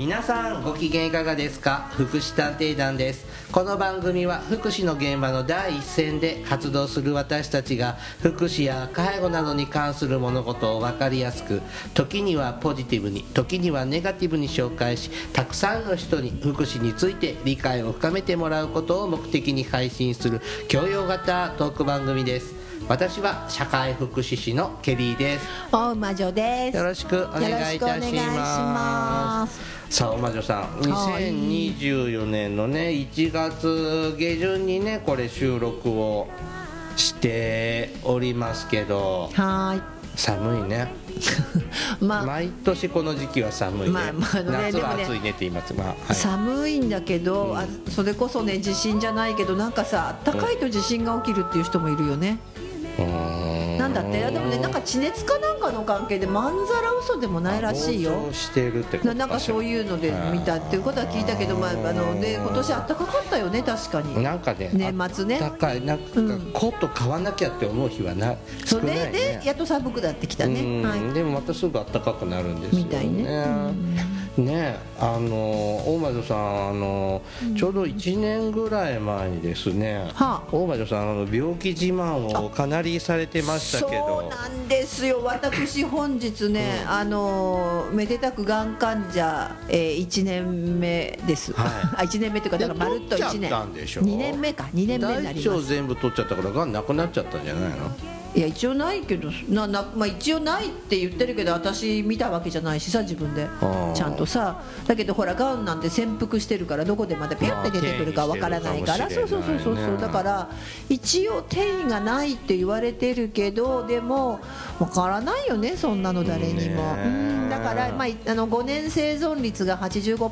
皆さんご機嫌いかがですか。福祉探偵団です。この番組は福祉の現場の第一線で活動する私たちが福祉や介護などに関する物事を分かりやすく、時にはポジティブに時にはネガティブに紹介し、たくさんの人に福祉について理解を深めてもらうことを目的に配信する教養型トーク番組です。私は社会福祉士のケリーです。 大魔女です。 よろしくお願いいたします。さあ大魔女さん、2024年のね1月下旬にねこれ収録をしておりますけど、 はい寒いね毎年この時期は寒いね、夏は暑いねって言います、 寒いんだけど、それこそね地震じゃないけどなんかさ、暖かいと地震が起きるっていう人もいるよね。なんだって。でもね、なんか地熱かなんかの関係でまんざら嘘でもないらしいよ。 してるってことなんかそういうので見たっていうことは聞いたけど、今年暖かかったよね。確かになんかね、 年末ね、 暖かい、なんかコート買わなきゃって思う日は少ないね。 それでやっと寒くなってきたね、 でもまたすぐ暖かくなるんですよね、 みたいね。 大魔女さん、ちょうど1年ぐらい前にですね、大魔女さん病気自慢をかなりされてましたけど。 そうなんですよ。私本日ね、めでたくがん患者、1年目です、1年目というか、だからまるっと1年、2年目か、2年目になります。 大腸全部取っちゃったからがんなくなっちゃったんじゃないの。 いや一応ないけど一応ないって言ってるけど、私見たわけじゃないしさ、自分でちゃんとさ。だけどほら、がんなんて潜伏してるから、どこでまたピュッて出てくるかわからないから、そうだから一応転移がないって言われてるけど、でもわからないよね、そんなの誰にも。だから、5年生存率が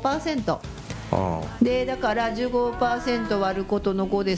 85%で、だから 15% 割ることの5で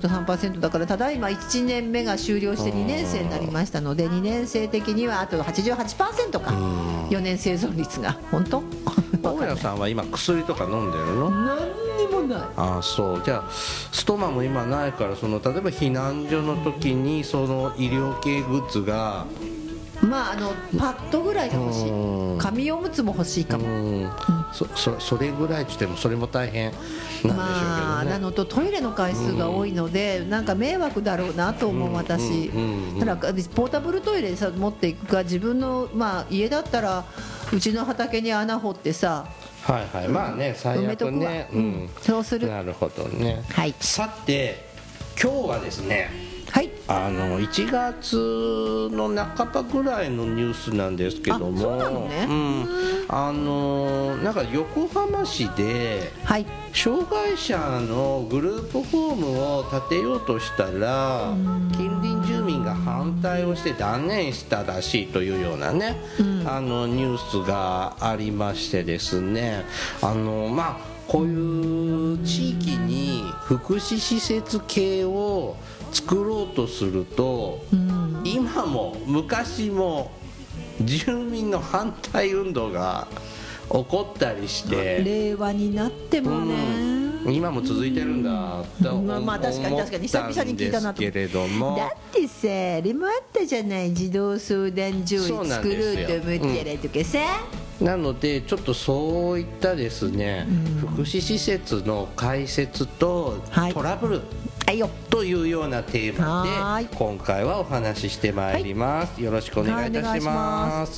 3% だから、ただいま1年目が終了して2年生になりましたので、2年生的にはあと 88% か、4年生存率が。本当？ 大家さんは今薬とか飲んでるの？ 何にもない。 そう。じゃあストマも今ないから、例えば避難所の時にその医療系グッズがパッドぐらいが欲しい。紙おむつも欲しいかも。 それぐらいって言ってもそれも大変なんでしょうけどね。 なのとトイレの回数が多いので、なんか迷惑だろうなと思う、私。ただポータブルトイレさ持っていくか、自分の家だったらうちの畑に穴掘ってさ、 最悪ね、 そうする。 なるほどね。さて今日はですね、1月の半ばぐらいのニュースなんですけども、 そうなのね。 なんか横浜市で、障害者のグループホームを建てようとしたら、近隣住民が反対をして断念したらしいというようなね、ニュースがありましてですね、こういう地域に福祉施設系を作ろうとすると、今も昔も住民の反対運動が起こったりして、 令和になってもね、 今も続いてるんだと思ったんですけれども、 確かに久々に聞いたなと。だってさ、あれもあったじゃない、児童相談所を作ろうと思ったらとかさ。 なのでちょっとそういったですね、福祉施設の開設とトラブルというようなテーマで今回はお話ししてまいります。よろしくお願いいたします。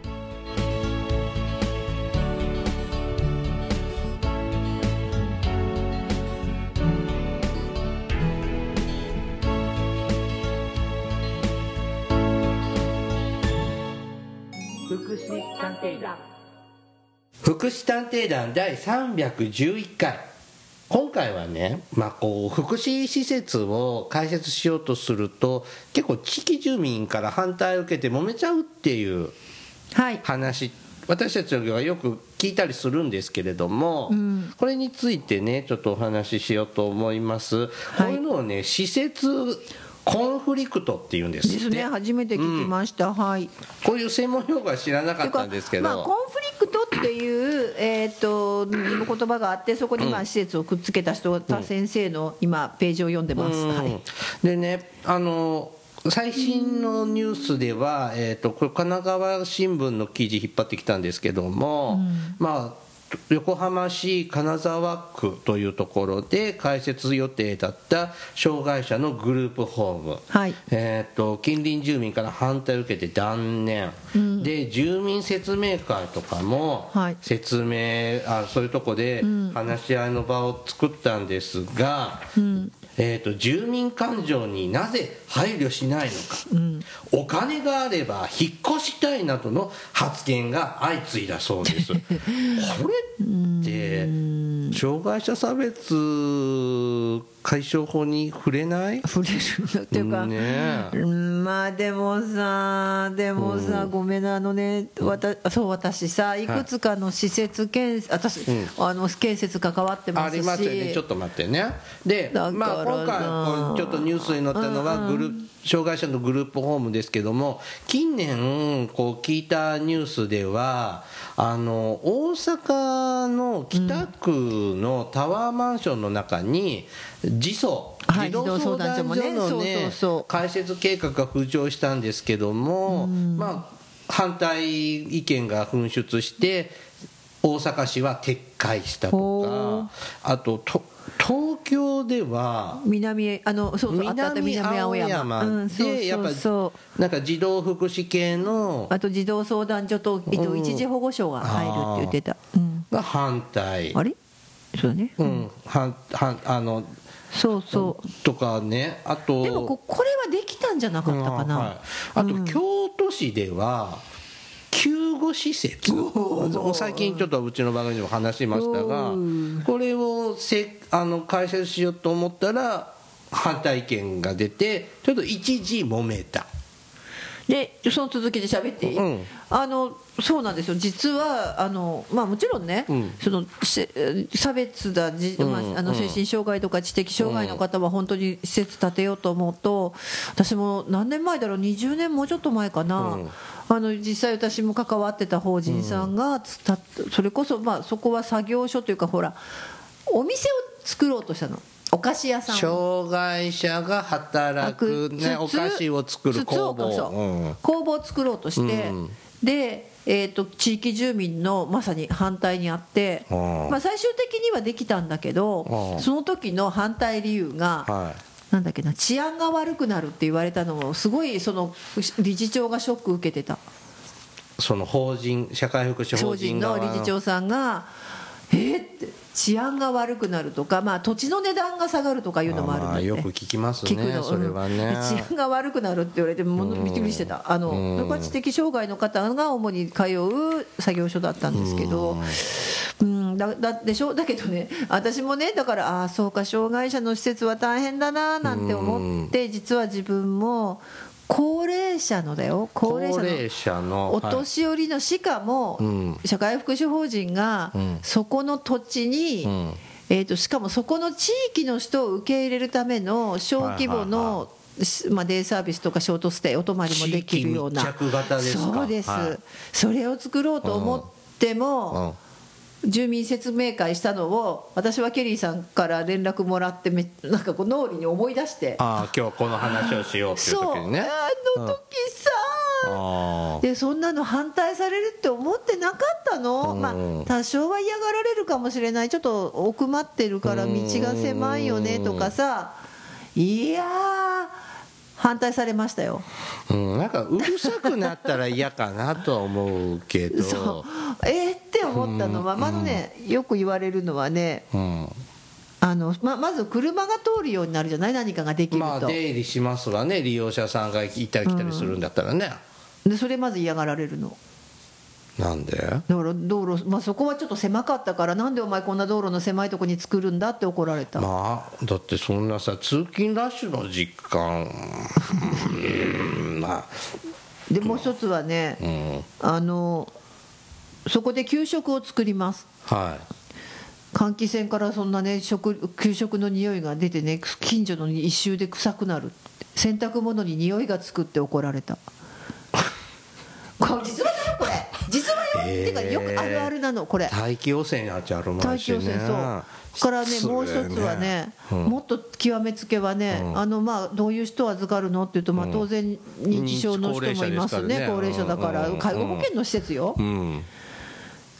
福祉探偵団。福祉探偵団第311回。今回はね、福祉施設を開設しようとすると結構地域住民から反対を受けて揉めちゃうっていう話、私たちはよく聞いたりするんですけれども、これについてねちょっとお話ししようと思います。こういうのをね、施設コンフリクトっていうんですって。 ですね、初めて聞きました。こういう専門用語は知らなかったんですけど、 コンフリクトっていう言葉があって、そこに施設をくっつけた人が先生の今ページを読んでます。 でね、最新のニュースでは、これ神奈川新聞の記事引っ張ってきたんですけども、 横浜市金沢区というところで開設予定だった障害者のグループホーム、 はい、 近隣住民から反対を受けて断念、で住民説明会とかも説明、そういうとこで話し合いの場を作ったんですが、住民感情になぜ配慮しないのか、お金があれば引っ越したいなどの発言が相次いだそうです。これって障害者差別解消法に触れない？ 触れるっていうか、ね、まあでもさ、ごめんな、私さ、いくつかの施設建設、私、建設関わってますし。 ありますよね。ちょっと待ってね。で、今回ちょっとニュースに載ったのは障害者のグループホームですけども、近年聞いたニュースでは大阪の北区のタワーマンションの中に児童相談所のね開設計画が浮上したんですけども、反対意見が噴出して大阪市は撤回したとか、あと東京では南青山でやっぱなんか児童福祉系のあと児童相談所と一時保護所が入るって言ってた、 が反対、 あれそうだね、 とかね、あとでもこれはできたんじゃなかったかな、 あと京都市では救護施設、最近ちょっとうちの番組でも話しましたが、これを開設しようと思ったら反対意見が出てちょっと一時揉めた。 でその続きで喋っていい？そうなんですよ、実はもちろんね、その差別だ、精神障害とか知的障害の方は本当に施設建てようと思うと、私も何年前だろう、20年もうちょっと前かな、実際私も関わってた法人さんがそれこそそこは作業所というか、ほらお店を作ろうとしたの。お菓子屋さん、 障害者が働く、ね、お菓子を作る工房、 工房を作ろうとして、で、地域住民のまさに反対にあって、最終的にはできたんだけど、その時の反対理由が、なんだっけな、治安が悪くなるって言われたのをすごいその理事長がショック受けてた。 その社会福祉法人の理事長さんがって治安が悪くなるとか、土地の値段が下がるとかいうのもあるんだって、 よく聞きますね、それはね。 治安が悪くなるって言われてびっくりしてた。知的障害の方が主に通う作業所だったんですけど、だけどね、私もね、だからそうか、障害者の施設は大変だななんて思って、実は自分も高齢者のお年寄りの、しかも社会福祉法人がそこの土地に、しかもそこの地域の人を受け入れるための小規模のデイサービスとかショートステイ、お泊まりもできるような、そうです、それを作ろうと思っても、住民説明会したのを私はケリーさんから連絡もらって、なんか脳裏に思い出して、 今日この話をしようっていう時にね、 あの時さ、でそんなの反対されるって思ってなかったの。多少は嫌がられるかもしれない、ちょっと奥まってるから道が狭いよねとかさ、いやー反対されましたよ。 なんかうるさくなったら嫌かなとは思うけどって思ったのは、よく言われるのはね、まず車が通るようになるじゃない、何かができると。 出入りしますわね、利用者さんが行ったり来たりするんだったらね。 でそれまず嫌がられるの。 なんで？ だから道路、そこはちょっと狭かったから、なんでお前こんな道路の狭いとこに作るんだって怒られた。 だってそんなさ、通勤ラッシュの時間でもう一つはね、そこで給食を作ります、換気扇からそんなね給食の匂いが出てね、近所の一周で臭くなる、洗濯物に匂いがつくって怒られた。実はこれ実はよ、ってかよくあるあるなのこれ。 大気汚染やっちゃうもんしね。 大気汚染、そうからね、もう一つはね、もっと極めつけはね、どういう人を預かるのっていうと、当然認知症の人もいますね、高齢者だから、介護保険の施設よ。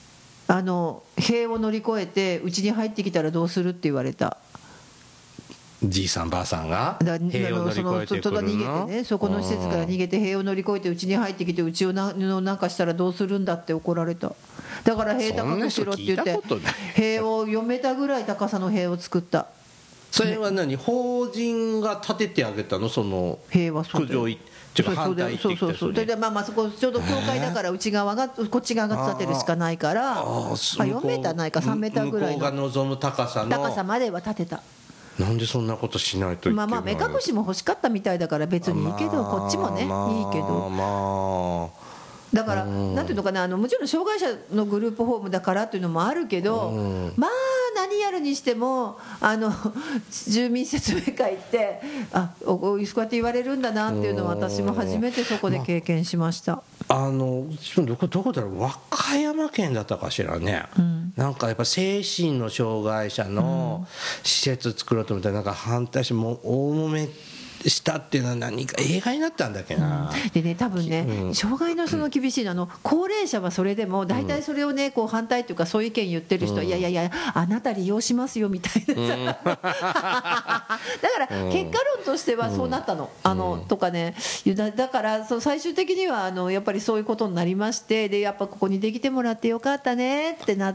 塀を乗り越えてうちに入ってきたらどうするって言われた。 じいさんばあさんが塀を乗り越えてくるの、 逃げてね、そこの施設から逃げて塀を乗り越えてうちに入ってきてうちをなんかしたらどうするんだって怒られた。だから塀高くしろって言って塀を4メーターぐらい高さの塀を作った。 それは何、法人が建ててあげたの、その塀は苦情反対って言ってそれでそこちょうど境界だから内側がこっち側が建てるしかないから4メーターないか3メーターぐらいの向こうが望む高さまでは建てた。 なんでそんなことしないといけないの。 目隠しも欲しかったみたいだから別にいいけど、こっちもねいいけど、だからなんていうのかな、もちろん障害者のグループホームだからっていうのもあるけど、何やるにしても住民説明会ってこうやって言われるんだなっていうのは私も初めてそこで経験しました。 どこだろう、和歌山県だったかしらね、なんかやっぱ精神の障害者の施設作ろうと思ったらなんか反対して大揉めしたっていうのは何か映画になったんだっけな、 でね多分ね、障害の人の厳しいの高齢者はそれでも大体それをねこう反対というかそういう意見言ってる人は、いやあなた利用しますよみたいなさ、だから結果論としてはそうなったの、とかね、だから最終的にはやっぱりそういうことになりまして、でやっぱここにできてもらってよかったねってなって、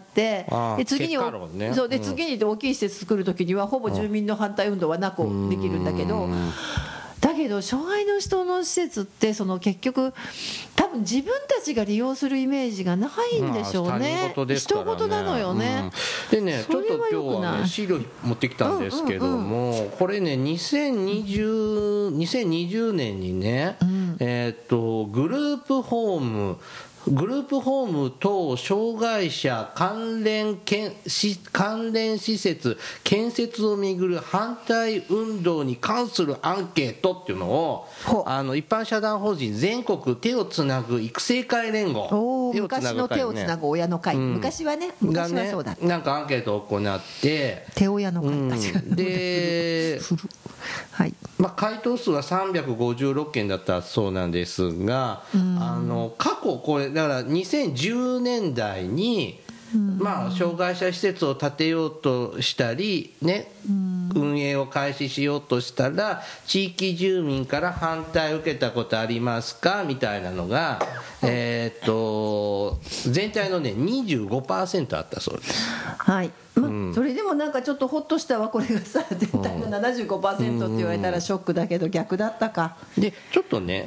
で次に大きい施設作る時にはほぼ住民の反対運動はなくできるんだけど、だけど障害の人の施設って結局多分自分たちが利用するイメージがないんでしょうね。人事なのよね。 でね、ちょっと今日はね資料持ってきたんですけども、これね2020年にね、グループホーム等障害者関連施設建設をめぐる反対運動に関するアンケートっていうのを一般社団法人全国手をつなぐ育成会連合、 昔の手をつなぐ親の会、昔はそうだった、 なんかアンケートを行って手親の会、 で回答数は356件だったそうなんですが、過去これだから2010年代に障害者施設を建てようとしたりね、運営を開始しようとしたら地域住民から反対を受けたことありますかみたいなのが全体のね 25% あったそうです。はい、 それでもなんかちょっとホッとしたわ、これがさ全体の 75% って言われたらショックだけど逆だったか。でちょっとね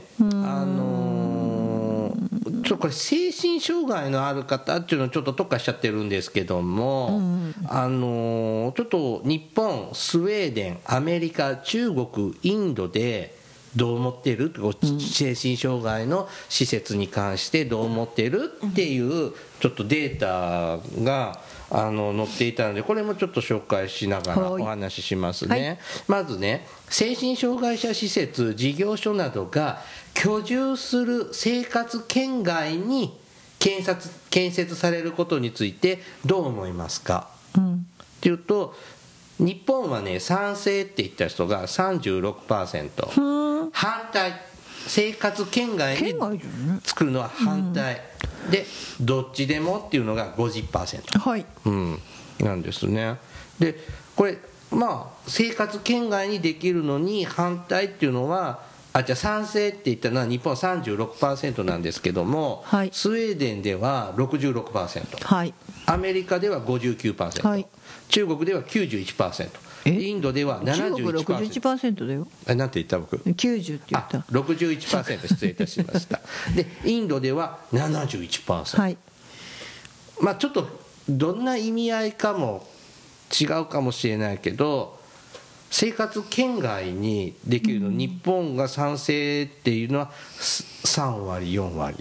これ精神障害のある方っていうのをちょっと特化しちゃってるんですけども、ちょっと日本、スウェーデン、アメリカ、中国、インドでどう思ってる、精神障害の施設に関してどう思ってるっていうちょっとデータが載っていたので、これもちょっと紹介しながらお話ししますね。まずね、精神障害者施設事業所などが居住する生活圏外に建設されることについてどう思いますか、っていうと、日本はね賛成って言った人が 36%、反対、生活圏外に作るのは反対、でどっちでもっていうのが 50%、なんですね。でこれ生活圏外にできるのに反対っていうのはじゃあ賛成って言ったのは日本は 36% なんですけども、スウェーデンでは 66%、アメリカでは 59%、中国では 91%、インドでは 71%。 中国 61% だよ。 なんて言った僕。 90って言った。 61%失礼いたしましたでインドでは 71%、ちょっとどんな意味合いかも違うかもしれないけど、生活圏外にできるの、日本が賛成っていうのは3割4割、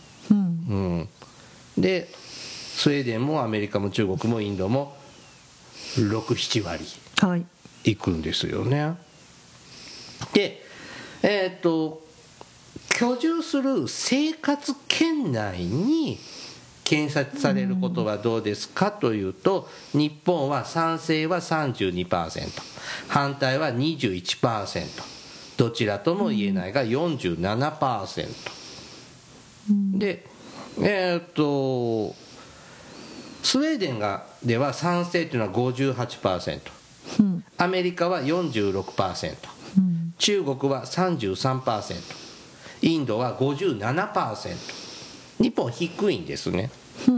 でスウェーデンもアメリカも中国もインドも6、7割いくんですよね。で居住する生活圏内に建設されることはどうですかというと、日本は賛成は 32%、 反対は 21%、 どちらとも言えないが 47%、でスウェーデンでは賛成というのは 58%、アメリカは 46%、中国は 33%、インドは 57%、日本低いんですね。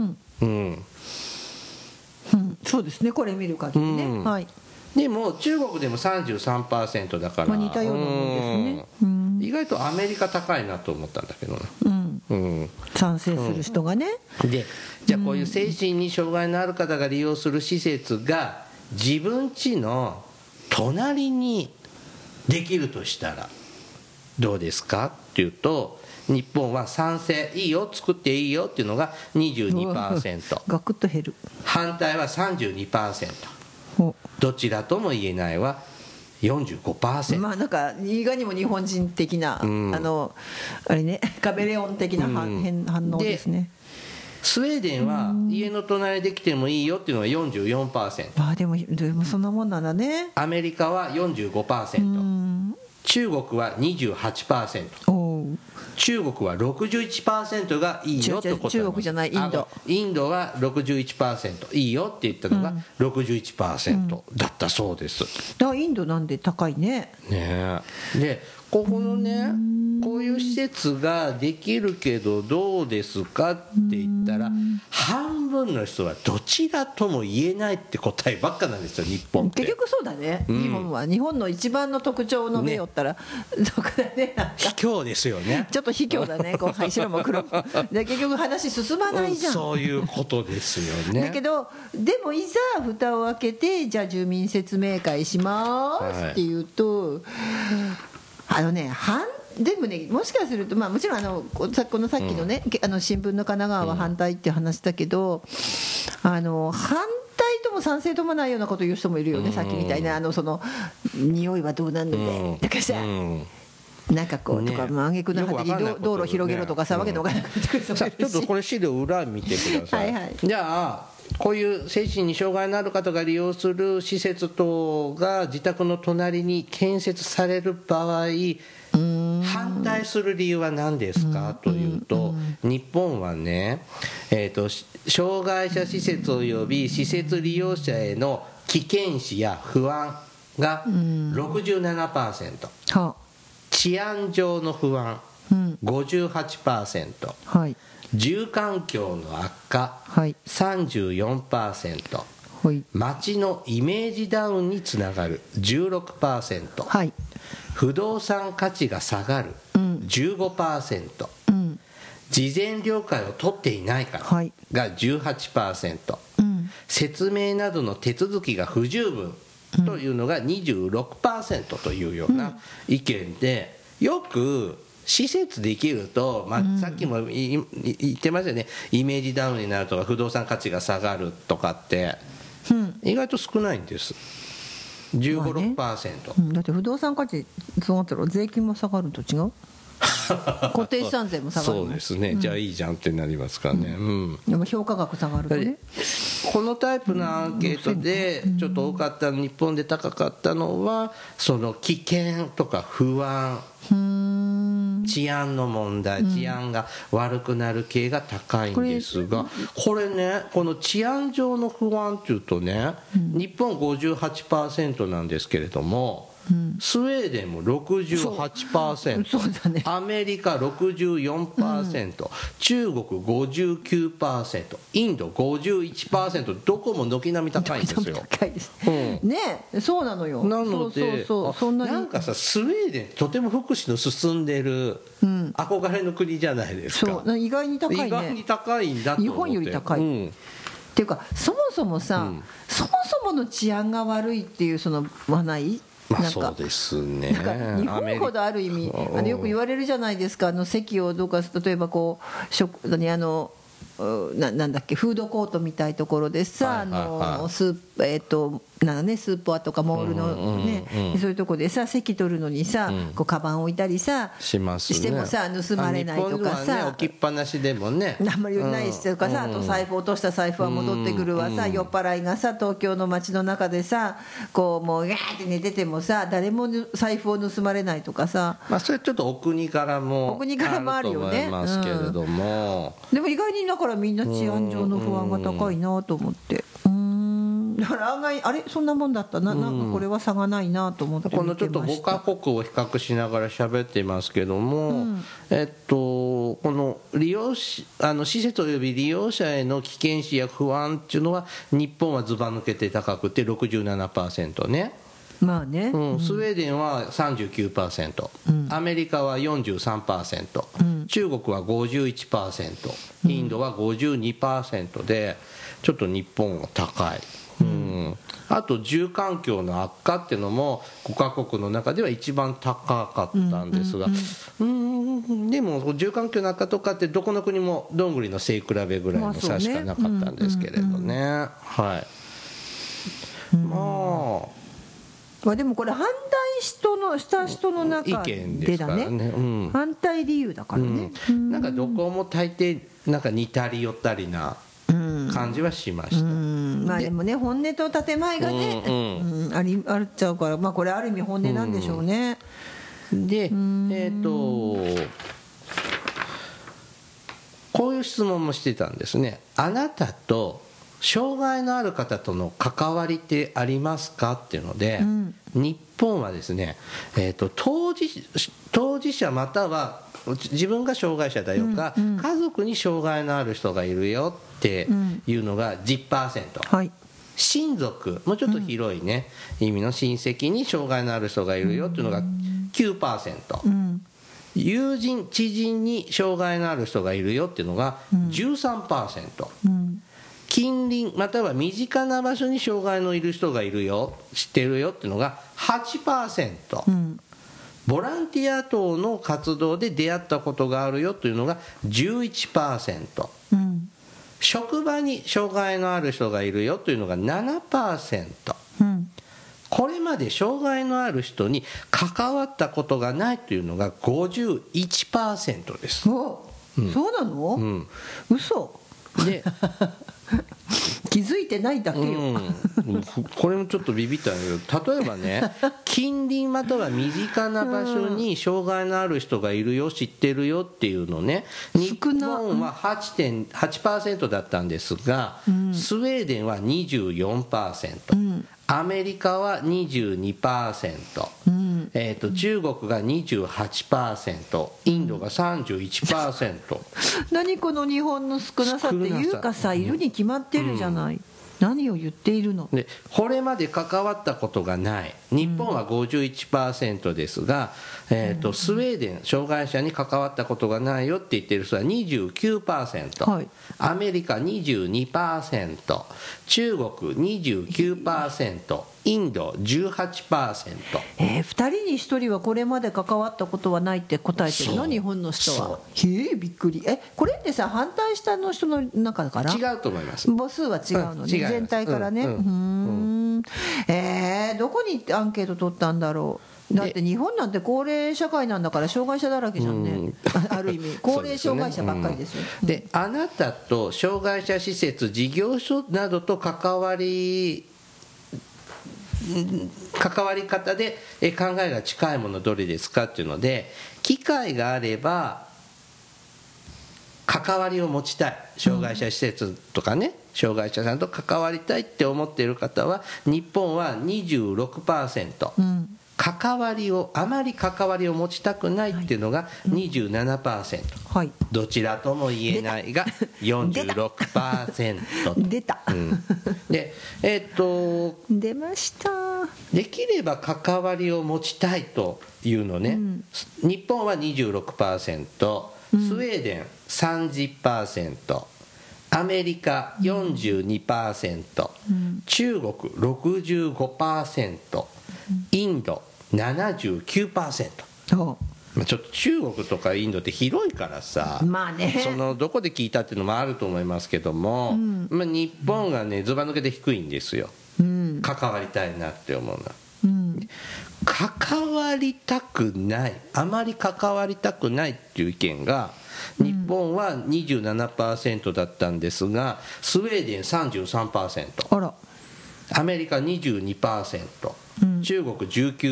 そうですね、これ見る限りね、はい。 でも中国でも 33% だから、 似たようなもんですね。 意外とアメリカ高いなと思ったんだけどな、 賛成する人がね。 でじゃあこういう精神に障害のある方が利用する施設が自分家の隣にできるとしたらどうですかっていうと、日本は賛成、いいよ作っていいよっていうのが 22%、 ガクッと減る。 反対は 32%、 どちらとも言えないは 45%。 まあなんかいかにも日本人的な、あれね、カメレオン的な反応ですね。 スウェーデンは家の隣できてもいいよっていうのが 44%、 でもそんなもんなんだね。 アメリカは 45%、中国は 28%、中国は 61% がいいよってこと。 中国じゃない、 インドは 61% いいよって言ったのが 61% だったそうです。 だからインドなんで高いね。 でここのね、こういう施設ができるけどどうですかって言ったら、半分の人はどちらとも言えないって答えばっかなんですよ、日本って。 結局そうだね、日本は。日本の一番の特徴を述べよったら、そこだね、 卑怯ですよね。 ちょっと卑怯だね、こう白も黒もで結局話進まないじゃん、 そういうことですよね。 だけどでもいざ蓋を開けて、じゃあ住民説明会しますっていうと、でもね、もしかすると、もちろんこのさっきのね、新聞の神奈川は反対っていう話だけど、反対とも賛成ともないようなことを言う人もいるよね、さっきみたいなその匂いはどうなんので、だからさ、なんかこうとか、挙句の果てに道路広げろとかさ、わけのわからなくなってくる人もいるし。 ちょっとこれ資料裏見てください。じゃあこういう精神に障害のある方が利用する施設等が自宅の隣に建設される場合、反対する理由は何ですかというと、日本はね、障害者施設及び施設利用者への危険視や不安が 67%、治安上の不安 58%、住環境の悪化 34%、街のイメージダウンにつながる 16%、不動産価値が下がる 15%、事前了解を取っていないからが 18%、説明などの手続きが不十分というのが 26% というような意見で、よく施設できると、さっきも言ってましたよね、イメージダウンになるとか不動産価値が下がるとかって、意外と少ないんです。15、6%、 だって不動産価値下がったら税金も下がると違う固定資産税も下がる。 そうですね、じゃあいいじゃんってなりますからね、 でも評価額下がるとね。 このタイプのアンケートでちょっと多かった日本で高かったのは、その危険とか不安、治安の問題、治安が悪くなる系が高いんですが、これね、この治安上の不安っていうとね、日本 58% なんですけれども、スウェーデンも 68%、アメリカ 64%、中国 59%、インド 51%、どこも軒並み高いんですよ。 高いですね、そうなのよ。 なのでなんかさ、スウェーデンとても福祉の進んでる憧れの国じゃないですか。 そう、意外に高いね。 意外に高いんだと思って。 日本より高い、っていうか、そもそもさ、そもそもの治安が悪いっていうそのはない。 そうですね、 なんか日本ほどある意味よく言われるじゃないですか、席をどうか、例えばこうなんだっけ、フードコートみたいところでさ、スーパーとかモールのね、そういうとこでさ、席取るのにさ、こうカバン置いたりさしてもさ、盗まれないとかさ、 日本はね、置きっぱなしでもね、 あんまりないしとかさ、あと財布落とした財布は戻ってくるわさ、酔っ払いがさ、東京の街の中でさ、こうもうガーって寝ててもさ、誰も財布を盗まれないとかさ、 それちょっとお国柄もあると思いますけれども、 でも意外にだかからみんな治安上の不安が高いなと思って、だから案外あれそんなもんだったな、なんかこれは差がないなと思って見てました。 このちょっと5カ国を比較しながら喋っていますけども、この利用施設および利用者への危険視や不安っていうのは日本はずば抜けて高くて 67% ね。 まあね、 スウェーデンは 39%、アメリカは 43%、中国は 51%、インドは 52% でちょっと日本が高い。あと住環境の悪化っていうのも5カ国の中では一番高かったんですが、でも住環境の悪化とかってどこの国もどんぐりの背比べぐらいの差しかなかったんですけれどね。はい。まあでもこれ反対した人の中でだね、反対理由だからね、 なんかどこも大抵なんか似たり寄ったりな感じはしました。 まあでもね、本音と建前がね、あっちゃうから、まあこれある意味本音なんでしょうね。 でこういう質問もしてたんですね。あなたと障害のある方との関わりってありますかっていうので、日本はですね、当事者または自分が障害者だよか、家族に障害のある人がいるよっていうのが 10%、はい、親族もうちょっと広いね、意味の親戚に障害のある人がいるよっていうのが 9%、友人知人に障害のある人がいるよっていうのが 13%、近隣または身近な場所に障害のいる人がいるよ知ってるよっていうのが 8%、ボランティア等の活動で出会ったことがあるよというのが 11%、職場に障害のある人がいるよというのが 7%、これまで障害のある人に関わったことがないというのが 51% です。 そうなの？嘘で気づいてないだけよ、 これもちょっとビビったんだけど、例えばね近隣または身近な場所に障害のある人がいるよ知ってるよっていうのね、日本は 8% だったんですが、スウェーデンは 24%、アメリカは 22%、中国が 28%、インドが 31%。 何この日本の少なさっていうかさ、いるに決まってるじゃない、何を言っているの。 でこれまで関わったことがない、日本は 51% ですが、スウェーデン障害者に関わったことがないよって言ってる人は 29%、はい、アメリカ 22%、中国 29%、インド 18%、 2人に1人はこれまで関わったことはないって答えてるの、日本の人は。びっくり。これってさ、反対したの人の中だから？ 違うと思います。 母数は違うのね、全体からね。どこにアンケート取ったんだろう。だって日本なんて高齢社会なんだから障害者だらけじゃんね、ある意味高齢障害者ばっかりですよ。 であなたと障害者施設事業所などと関わり方で考えが近いものどれですかっていうので、機会があれば関わりを持ちたい、障害者施設とかね、障害者さんと関わりたいって思っている方は日本は 26%、あまり関わりを持ちたくないっていうのが 27%、はい、どちらとも言えないが 46%。 出た、 で出ました。 できれば関わりを持ちたいというのね、日本は 26%、スウェーデン 30%、アメリカ 42%、中国 65%、インド 79%。ちょっと中国とかインドって広いからさ、そのどこで聞いたっていうのもあると思いますけども、日本がねずば抜けて低いんですよ、関わりたいなって思うのは、関わりたくない、あまり関わりたくないっていう意見が日本は 27% だったんですが、スウェーデン 33%、 あら、 アメリカ 22%、中国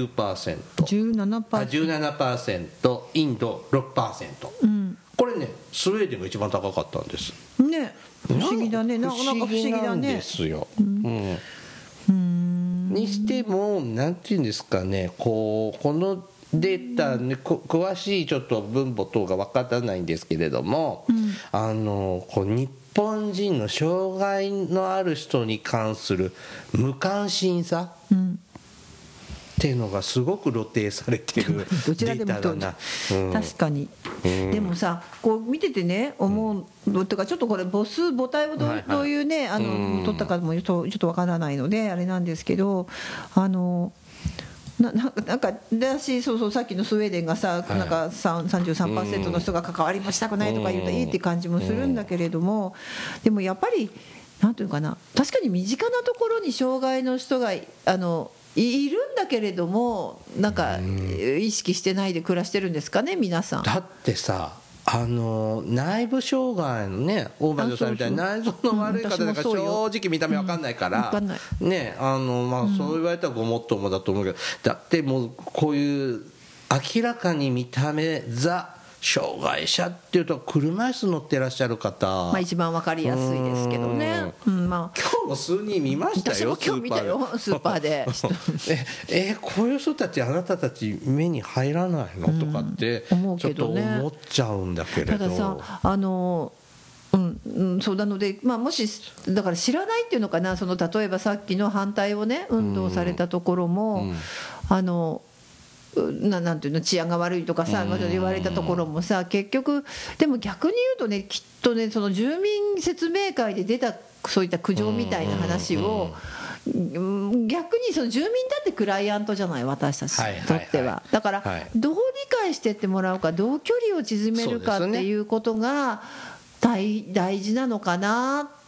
19%、17%、インド 6%、これねスウェーデンが一番高かったんですね。不思議だね。なんか不思議だね。 ですよ。にしてもなんていうんですかね、このデータ、ね、詳しいちょっと分母等が分からないんですけれども、こう日本人の障害のある人に関する無関心さ、っていうのがすごく露呈されてるどちらでもデータだな、 確かに、でもさこう見ててね思うとか、ちょっとこれ母体をどういうね取ったかもちょっとわからないのであれなんですけど、なんか私そうさっきのスウェーデンがさ、なんか 33% の人が関わりもしたくないとか言うといいって感じもするんだけれども、でもやっぱりなんていうかな、確かに身近なところに障害の人がいるんだけれども、なんか意識してないで暮らしてるんですかね皆さん。 だってさ内部障害のね、大場女さんみたいに内臓の悪い方だから正直見た目わかんないからね、そう言われたらごもっともだと思うけど、だってもうこういう明らかに見た目障害者っていうと車椅子乗ってらっしゃる方、 一番わかりやすいですけどね。 今日も数人見ましたよ。 私も今日見たよスーパーでこういう人たちあなたたち目に入らないのとかってちょっと思っちゃうんだけれど、 たださそうなので、もしだから知らないっていうのかな、例えばさっきの反対をね運動されたところも、なんていうの、治安が悪いとかさ言われたところもさ、結局でも逆に言うとね、きっとねその住民説明会で出たそういった苦情みたいな話を、逆にその住民だってクライアントじゃない私たちにとっては、だからどう理解してってもらうか、どう距離を縮めるかっていうことが大事なのかなって。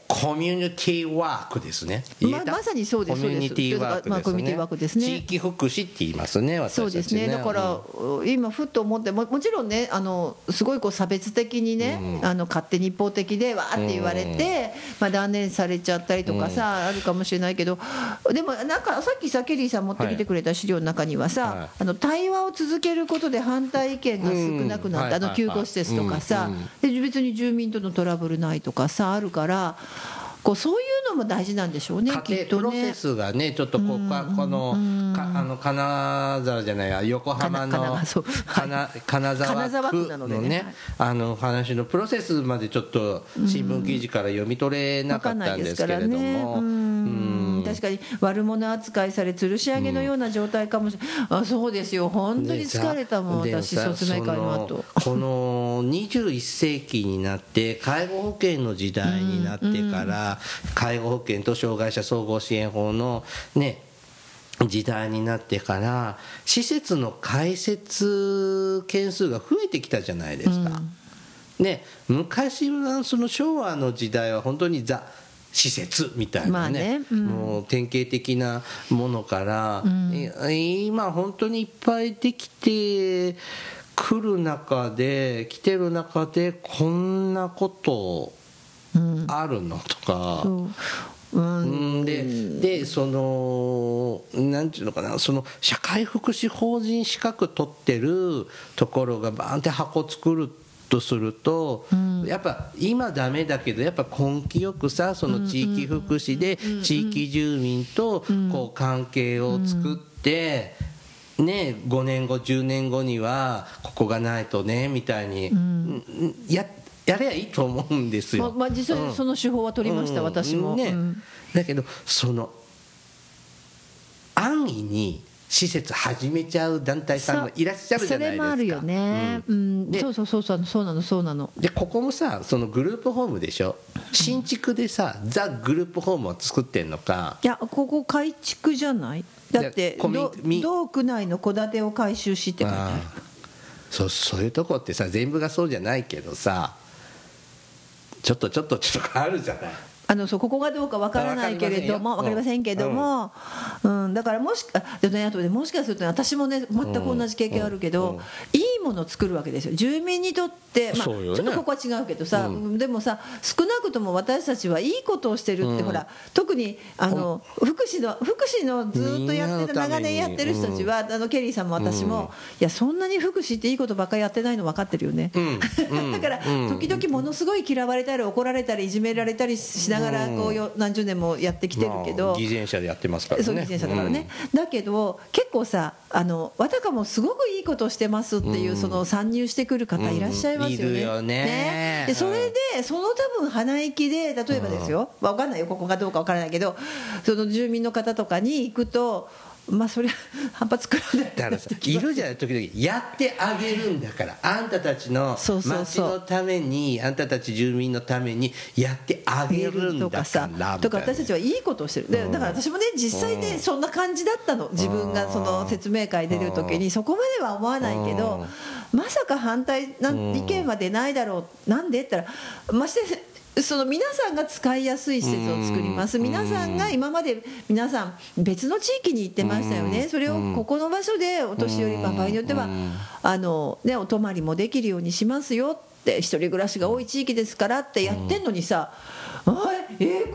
コミュニティワークですね。 まさにそうです。 コミュニティワークですね。地域福祉って言いますね、私たちね。 そうですね。だから今ふっと思って、もちろんねすごい差別的にね、勝手に一方的でわーって言われて、断念されちゃったりとかさ、あるかもしれないけど、でもなんかさっきさケリーさん持ってきてくれた資料の中にはさ、対話を続けることで反対意見が少なくなった救護施設とかさ、別に住民とのトラブルないとかさあるから、そういうのも大事なんでしょうね、きっとね。 プロセスがね、ちょっとこの金沢じゃないや、横浜の金沢区のね話のプロセスまでちょっと新聞記事から読み取れなかったんですけれども、 確かに悪者扱いされ吊るし上げのような状態かもしれない。そうですよ、本当に疲れたもん私、説明会の後。 この21世紀になって介護保険の時代になってから、介護保険と障害者総合支援法のね時代になってから、施設の開設件数が増えてきたじゃないですか。昔はその昭和の時代は本当に施設みたいなもう典型的なものから、今本当にいっぱいできてくる中で来てる中で、こんなことあるのとか。でそのなんていうのかな、その社会福祉法人資格取ってるところがバーンって箱作るとすると、やっぱ今ダメだけど、やっぱ根気よくさ、その地域福祉で地域住民とこう関係を作ってね、5年後10年後にはここがないとねみたいにやればいいと思うんですよ。 実際その手法は取りました、私も。 だけどその安易に施設始めちゃう団体さんもいらっしゃるじゃないですか。 それもあるよね。そうなの。 でここもさ、そのグループホームでしょ、新築でさザ・グループホームを作ってんのか。 いや、ここ改築じゃない。だって同区内の戸建てを改修しって書いてある。 そういうとこってさ、全部がそうじゃないけどさ、ちょっと変わるじゃない。 ここがどうかわからないけれども、わかりませんけども、だからもしかすると、ね、私もね全く同じ経験あるけど、いいものを作るわけですよ、住民にとって、ちょっとここは違うけどさ、でもさ、少なくとも私たちはいいことをしてるって、ほら、特に福祉のずっとやってる、長年やってる人たちは、ケリーさんも私も、いや、そんなに福祉っていいことばっかりやってないの分かってるよね、だから時々ものすごい嫌われたり怒られたりいじめられたりしながら何十年もやってきてるけど、 偽善者でやってますからね。 そう、偽善者だからね、だけど結構さ、あたかもすごくいいことをしてますっていう、その参入してくる方いらっしゃいますよね。 いるよね。 でそれでその多分鼻息で、例えばですよ、分かんないよ、ここかどうか分からないけど、その住民の方とかに行くと、まあそれは反発くらいだからさ、いるじゃない、時々やってあげるんだから、あんたたちの町のために、あんたたち住民のためにやってあげるんだからとか、私たちはいいことをしてる。だから私もね、実際ね、そんな感じだったの、自分がその説明会出る時に、そこまでは思わないけど、まさか反対な意見は出ないだろう、なんでって言ったら、ましてその皆さんが使いやすい施設を作ります、皆さんが今まで皆さん別の地域に行ってましたよね、それをここの場所でお年寄り、場合によってはお泊まりもできるようにしますよって、一人暮らしが多い地域ですからってやってんのにさ、こんなに言われる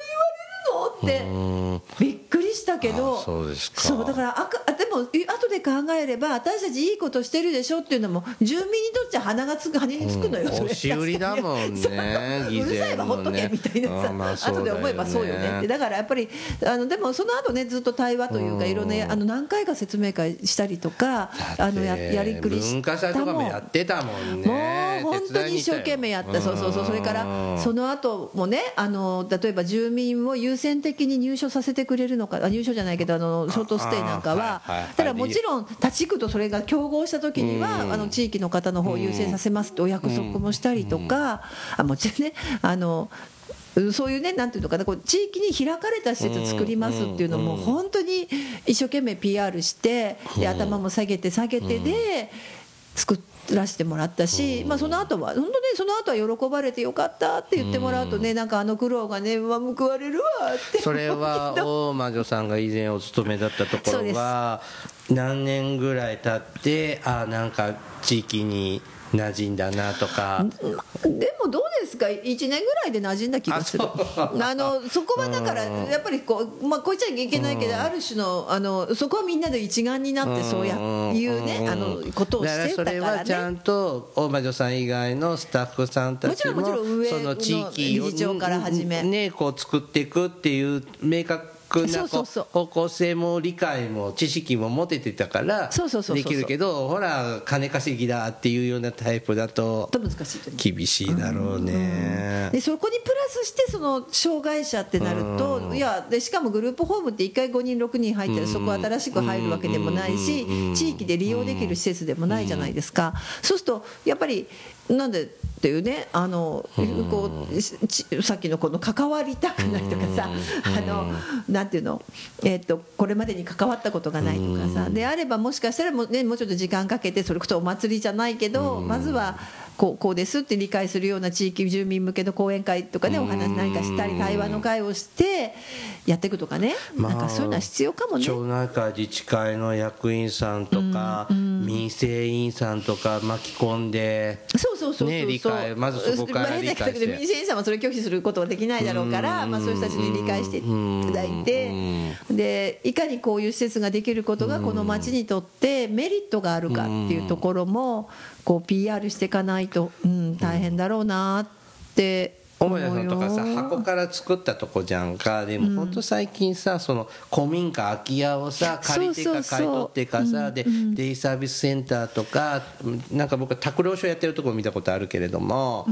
のってびっくりしたけど、そうだからでも後で考えれば、私たちいいことしてるでしょっていうのも、住民にとっちゃ羽につくのよ、 押し売りだもんね、 うるさいわ、ほっとけみたいなさ、後で思えばそうよねって。だからやっぱりでもその後ね、ずっと対話というか、いろんな何回か説明会したりとか、やりくりしたもん、 文化祭とかもやってたもんね、 もう本当に一生懸命やった。そうそれからその後もね、例えば住民を優先的に入所させてくれるのか、入所じゃないけどショートステイなんかは、ただもちろん他地区とそれが競合した時には地域の方の方を優先させますってお約束もしたりとか、もちろんね、そういうね、なんていうのかな、地域に開かれた施設を作りますっていうのも本当に一生懸命 PR して、で頭も下げてで作らせてもらったし、その後は本当ね、その後は喜ばれてよかったって言ってもらうとね、なんか苦労がね、報われるわって。 それは大魔女さんが以前お勤めだったところは何年ぐらい経って、なんか地域に馴染んだなとか。 でもどうですか、1年ぐらいで馴染んだ気がする。そこはだからやっぱりこういっちゃいけないけど、ある種のそこはみんなで一丸になってそういうねことをしてたからね。 だからそれはちゃんと大魔女さん以外のスタッフさんたちもその地域をね、こう作っていくっていう明確な方向性も理解も知識も持ててたからできるけど、ほら金稼ぎだっていうようなタイプだと厳しいだろうね。 でそこにプラスしてその障害者ってなると、いやでしかもグループホームって1回5人6人入ったらそこ新しく入るわけでもないし、地域で利用できる施設でもないじゃないですか。そうするとやっぱりなんでっていうね、こうさっきのこの関わりたくないとかさ、なんていうの、これまでに関わったことがないとかさ、であればもしかしたらもうちょっと時間かけて、それこそお祭りじゃないけど、まずはこうですって理解するような地域住民向けの講演会とかね、お話何かしたり対話の会をしてやっていくとかね、なんかそういうのは必要かもね。 町内会自治会の役員さんとか、民生委員さんとか巻き込んで、理解、まずそこから理解して、 民生委員さんはそれ拒否することはできないだろうから、そういう人たちに理解していただいて、でいかにこういう施設ができることがこの町にとってメリットがあるかっていうところもこう PR していかないと、大変だろうなって大家さんとかさ、箱から作ったとこじゃんか。でも本当最近さ、その古民家空き家をさ借りてか買い取ってかさ、でデイサービスセンターとか、なんか僕は託児所やってるところ見たことあるけれども、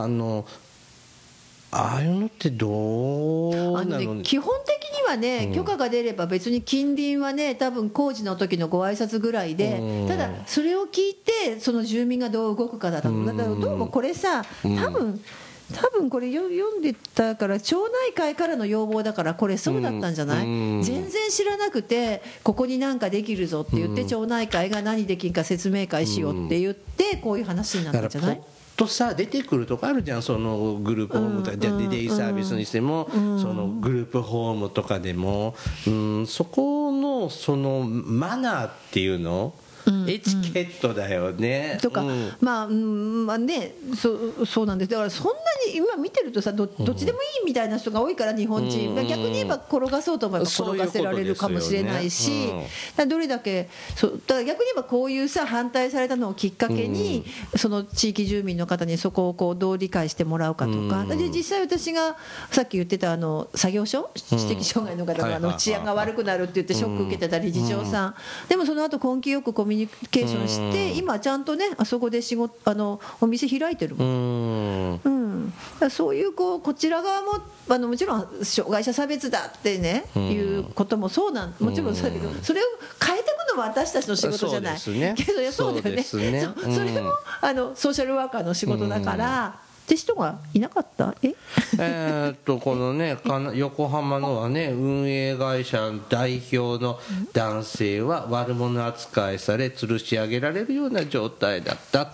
ああいうのってどうなの？ 基本的にはね、許可が出れば別に近隣はね、多分工事の時のご挨拶ぐらいで、ただそれを聞いてその住民がどう動くかだと思う。だからどうもこれさ、多分これ読んでたから、町内会からの要望だから、これそうだったんじゃない？全然知らなくて、ここになんかできるぞって言って、町内会が何できるか説明会しようって言って、こういう話になったんじゃない？ とさ出てくるとこあるじゃん、そのグループホームとか、デイサービスにしても、そのグループホームとかでも、そこのそのマナーっていうのエチケットだよねとか、まあね、そうなんです。だからそんなに今見てるとさ、どっちでもいいみたいな人が多いから日本人、逆に言えば転がそうと思えば転がせられるかもしれないし、どれだけだから逆に言えばこういうさ反対されたのをきっかけに、その地域住民の方にそこをこうどう理解してもらうかとか、で実際私がさっき言ってた作業所、知的障害の方の治安が悪くなるって言ってショック受けてた理事長さん、でもその後根気よくコミュニケーションして今ちゃんとねあそこでお店開いてるもん。そういうこちら側ももちろん障害者差別だってねいうことももちろんそうだけど、それを変えていくのも私たちの仕事じゃないけど、そうだよね。それもソーシャルワーカーの仕事だからって人がいなかった。 このね横浜のはね、運営会社代表の男性は悪者扱いされ吊るし上げられるような状態だったって。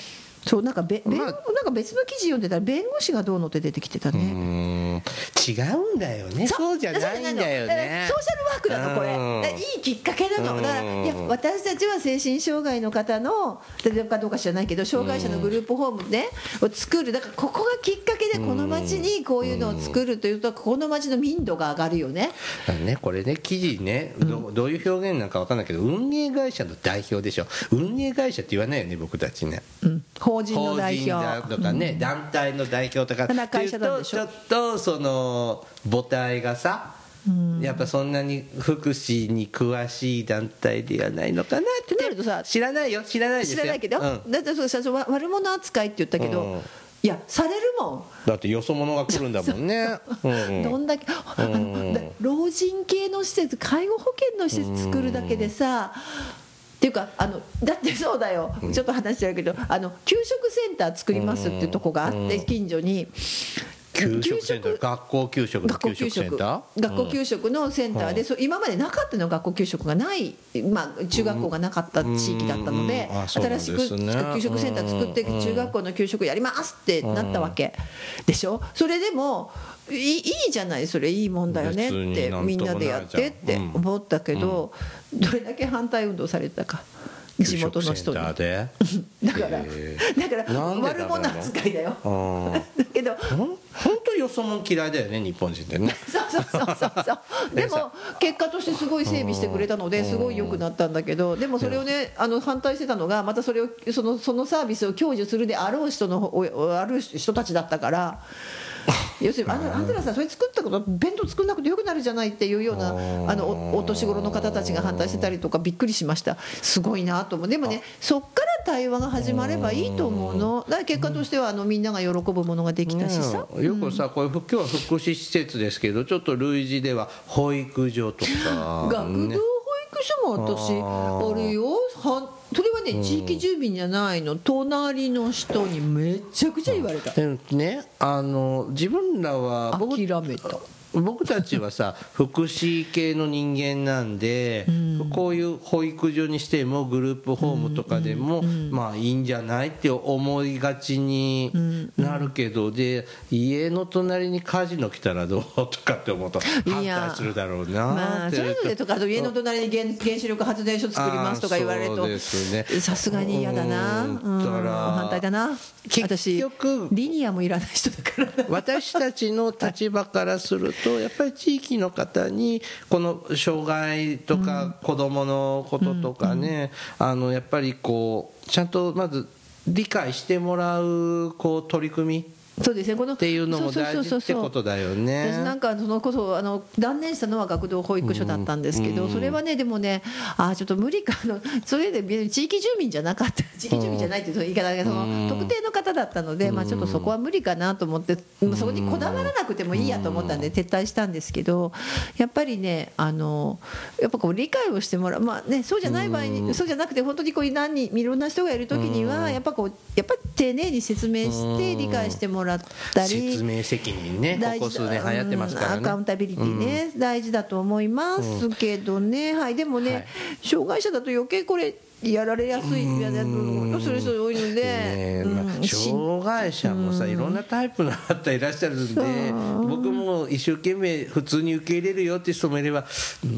そうなんか別の記事読んでたら弁護士がどうのって出てきてたね。 違うんだよね。そうじゃないんだよね。 ソーシャルワークなのこれ。いいきっかけなの。だからいや私たちは精神障害の方の例えばかどうか知らないけど障害者のグループホームねを作る。だからここがきっかけでこの町にこういうのを作るというとこの町の民度が上がるよね。 これね記事ねどういう表現なんか分かんないけど、運営会社の代表でしょ。運営会社って言わないよね僕たちね。 法人の代表だとかね、団体の代表とかっていうとちょっとその母体がさ、やっぱそんなに福祉に詳しい団体ではないのかなってなるとさ、知らないですよ。知らないけど、だってそうさ悪者扱いって言ったけど、いやされるもん。 だってよそ者が来るんだもんね。 どんだけ老人系の施設、介護保険の施設作るだけでさっていうかだってそうだよ、ちょっと話しちゃうけど給食センター作りますっていうとこがあって近所に。 給食センター、学校給食の給食センター、 学校給食のセンターで、今までなかったの学校給食がない、中学校がなかった地域だったので、新しく給食センター作って中学校の給食やりますってなったわけでしょ。それでもいいじゃない、それいいもんだよねってみんなでやってって思ったけど、どれだけ反対運動されてたか地元の人に。だから悪者扱いだよ。だけど本当よそ者嫌いだよね日本人ってね。 そうでも結果としてすごい整備してくれたのですごい良くなったんだけど、でもそれをね反対してたのがまたそれをそのサービスを享受するであろう人たちだったから。要するにあんたらさそれ作ったこと弁当作んなくてよくなるじゃないっていうようなお年頃の方たちが反対してたりとかびっくりしました。すごいなと思う。でもねそっから対話が始まればいいと思うの。だから結果としてはみんなが喜ぶものができたしさ、 よくさこれ今日は福祉施設ですけどちょっと類似では保育所とか、 学童保育所も私あるよ。それはね地域住民じゃないの、隣の人にめちゃくちゃ言われた。 ね自分らは諦めた。 僕たちはさ福祉系の人間なんで、こういう保育所にしてもグループホームとかでも、まあいいんじゃないって思いがちになるけど、で家の隣にカジノ来たらどうとかって思うと反対するだろうなって。 それぞれとか家の隣に原子力発電所作りますとか言われるとさすがに嫌だな。反対だな。私リニアもいらない人だから私たちの立場からするとやっぱり地域の方にこの障害とか子どものこととかね、やっぱりこうちゃんとまず理解してもらう取り組みそうですね、 っていうのも大事ってことだよね。 私なんかそのこそ断念したのは学童保育所だったんですけど、それはねでもねちょっと無理かそれで地域住民じゃなかった地域住民じゃないっていう言い方が特定の方だったので、ちょっとそこは無理かなと思ってそこにこだわらなくてもいいやと思ったんで撤退したんですけど、やっぱりねやっぱ理解をしてもらう、そうじゃない場合にそうじゃなくて本当にいろんな人がいる時にはやっぱ丁寧に説明して理解してもらったり、 説明責任ねここ数年流行ってますからね。 アカウンタビリティね、大事だと思いますけどね、でもね、障害者だと余計これやられやすいやつだと思う。それ多いので、 障害者もさいろんなタイプの方いらっしゃるんで、僕も一生懸命普通に受け入れるよって人もいれば、ちょっと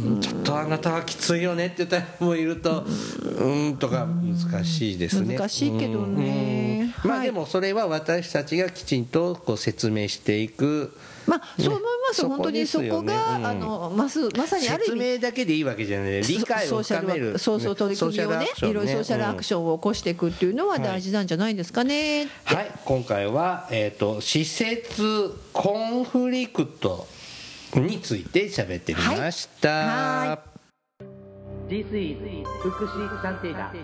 とあなたはきついよねっていうタイプもいるととか難しいですね。 難しいけどね、 まあでもそれは私たちがきちんとこう説明していく、 そう思います、本当にそこが、まさにある意味説明だけでいいわけじゃない、理解を深める、 取り組みをね、いろいろソーシャルアクションを起こしていくっていうのは大事なんじゃないですかね。 はい、今回は、施設コンフリクトについて喋ってみました。 This is 福祉探偵団。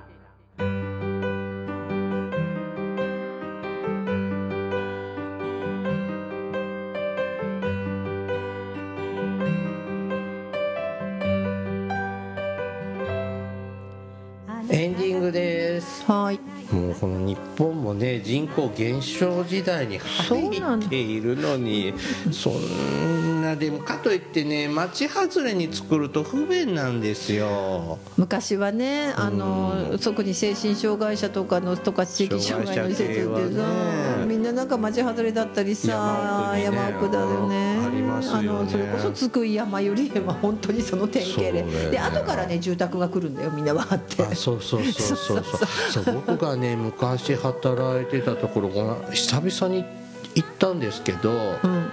エンディングです。 はい。 もうこの日本もね、人口減少時代に入っているのに、そんなでもかといってね、町外れに作ると不便なんですよ。 昔はね、特に精神障害者とか地域障害の施設ってさ、みんななんか町外れだったりさ、山奥だよね。 ありますよね。 それこそ津久井やまゆり園は本当にその典型で、後からね住宅が来るんだよ、みんなわーって。 そう僕がね昔働いてたところ久々に行ったんですけど、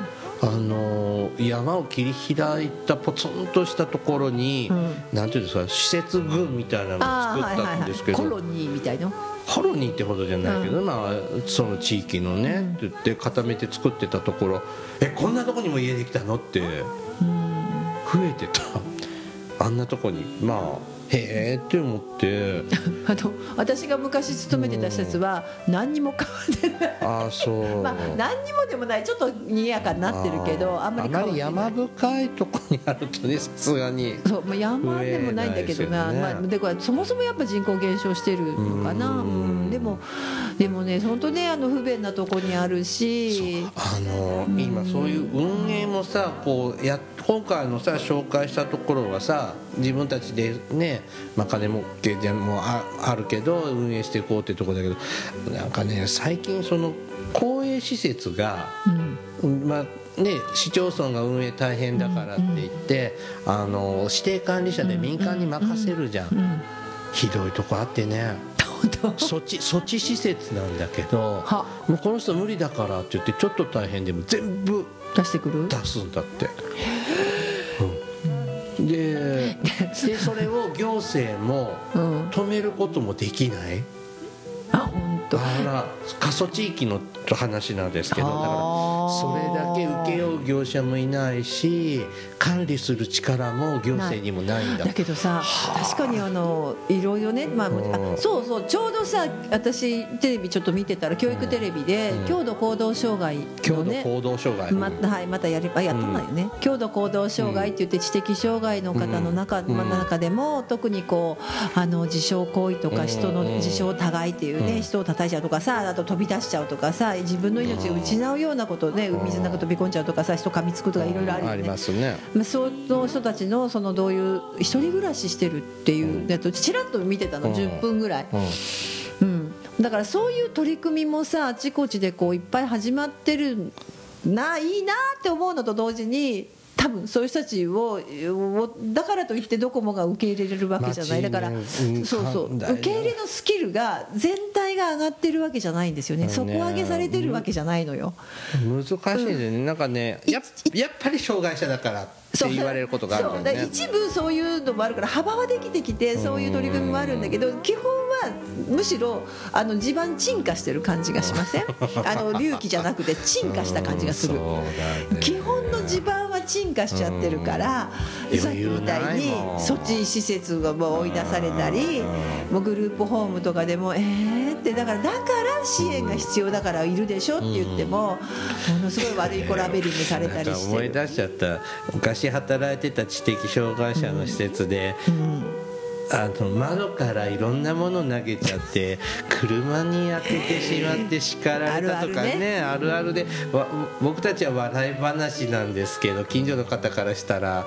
山を切り開いたポツンとしたところに、なんていうんですか、施設群みたいなのを作ったんですけど、 コロニーみたいな、 コロニーってほどじゃないけど、その地域のねって言って固めて作ってたところ、こんなとこにも家できたのって増えてた。あんなとこにへーって思って私が昔勤めてた施設は何にも変わってない。何にもでもない、ちょっと賑やかになってるけど、あんまり変わってない。 山深いとこにあるとね、さすがに山でもないんだけどな、でそもそもやっぱ人口減少してるのかな。でもね、本当ね、不便なとこにあるし、 今そういう運営もさ、今回のさ紹介したところはさ、自分たちでね、金儲けでもあるけど運営していこうってところだけど、なんかね、最近その公営施設が、市町村が運営大変だからって言って、指定管理者で民間に任せるじゃん。ひどいとこあってね、措置施設なんだけど、もうこの人無理だからって言ってちょっと大変でも全部出してくる、 出すんだって。でそれを行政も止めることもできない。だから過疎地域の話なんですけど、だからそれだけ請け負う業者もいないし、管理する力も行政にもないんだ。 だけどさ、確かにいろいろね、そうちょうどさ、私テレビちょっと見てたら、教育テレビで強度行動障害のね、またやったんだよね。強度行動障害って言って、知的障害の方の中でも特に自傷行為とか、人の自傷多害っていうね、人を叩いちゃうとかさ、あと飛び出しちゃうとかさ、自分の命を失うようなことで水の中飛び込んじゃうとかさ、人噛みつくとかいろいろあるよね。 ありますね。 その人たちのどういう一人暮らししてるっていうやつをちらっと見てたの、10分ぐらい。だからそういう取り組みもさ、あちこちでいっぱい始まってるな、いいなって思うのと同時に、多分そういう人たちをだからといってドコモが受け入れれるわけじゃない。だから受け入れのスキルが全体が上がってるわけじゃないんですよね。底上げされてるわけじゃないのよ。 難しいですね。なんかね、やっぱり障害者だからって言われることがあるからね。 一部そういうのもあるから幅はできてきて、そういう取り組みもあるんだけど、基本はむしろ地盤沈下してる感じがしません？隆起じゃなくて沈下した感じがする。基本の地盤は沈下しちゃってるから、さっきみたいに措置施設が追い出されたり、もうグループホームとかでもってだから支援が必要だからいるでしょって言っても、ものすごい悪い子ラベリングされたりしてる。 思い出しちゃった。昔働いてた知的障害者の施設で、窓からいろんなもの投げちゃって車に当ててしまって叱られたとかね、あるあるで僕たちは笑い話なんですけど、近所の方からしたら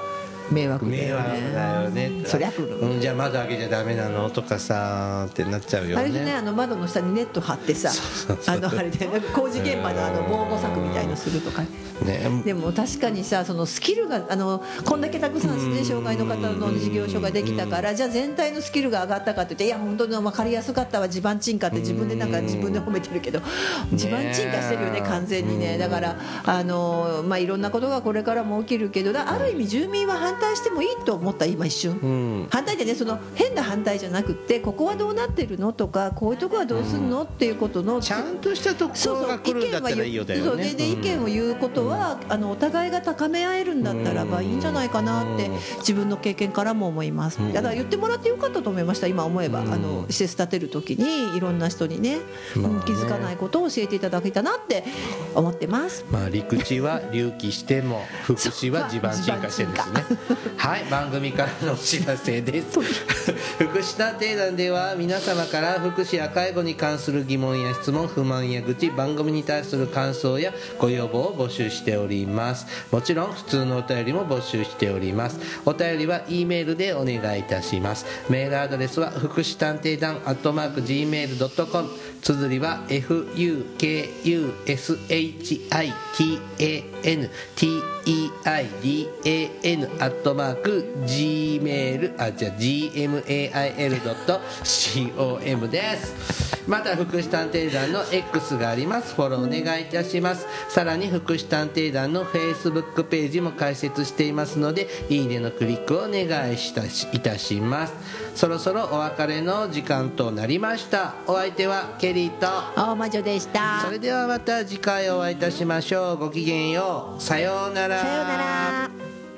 迷惑だよね。 迷惑だよね。 そりゃ来る、 じゃあ窓開けちゃダメなのとかさってなっちゃうよね。 あれでね、窓の下にネット張ってさ、あれでなんか工事現場の防護柵みたいのするとかね。でも確かにさ、そのスキルがこんだけたくさんですね、障害の方の事業所ができたから、じゃあ全体のスキルが上がったかって言って、いや本当に分かりやすかったわ、地盤沈下って自分で褒めてるけど、地盤沈下してるよね完全にね。だからいろんなことがこれからも起きるけど、ある意味住民は反対してもいいと思った、今一瞬、反対ってね、その変な反対じゃなくて、ここはどうなってるのとか、こういうとこはどうするのっていうことのちゃんとしたところが来るんだったらいいよだよね。 で意見を言うことはお互いが高め合えるんだったらばいいんじゃないかなって自分の経験からも思います。だから言ってもらってよかったと思いました。今思えば施設建てる時にいろんな人にね、気づかないことを教えていただけたなって思ってます。 陸地は隆起しても福祉は地盤沈下してるんですね。はい、番組からのお知らせです。福祉探偵団では皆様から福祉や介護に関する疑問や質問、不満や愚痴、番組に対する感想やご要望を募集しております。もちろん普通のお便りも募集しております。お便りは E メールでお願いいたします。メールアドレスは福祉探偵団@gmail.com、綴りは fukushitanteidan@gmail.com です。また福祉探偵団の X があります。フォローお願いいたします。さらに福祉探偵団の Facebook ページも開設していますので、いいねのクリックをお願いいたします。そろそろお別れの時間となりました。お相手はケリーと大魔女でした。 それではまた次回お会いいたしましょう。ごきげんよう。さようなら。 さようなら。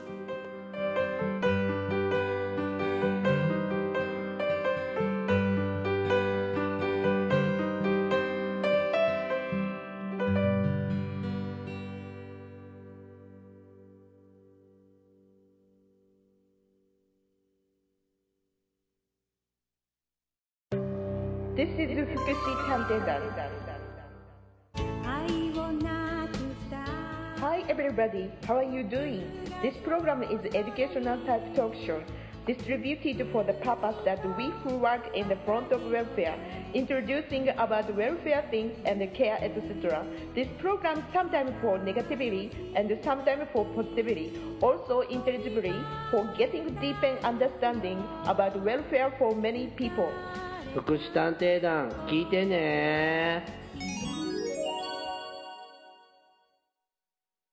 This is Fukushi Tantedan. Hi everybody, how are you doing? This program is educational type talk show distributed for the purpose that we who work in the front of welfare, introducing about welfare things and care, etc. This program sometimes for negativity and sometimes for positivity, also intelligibly for getting deeper understanding about welfare for many people. 福祉探偵団聞いてね。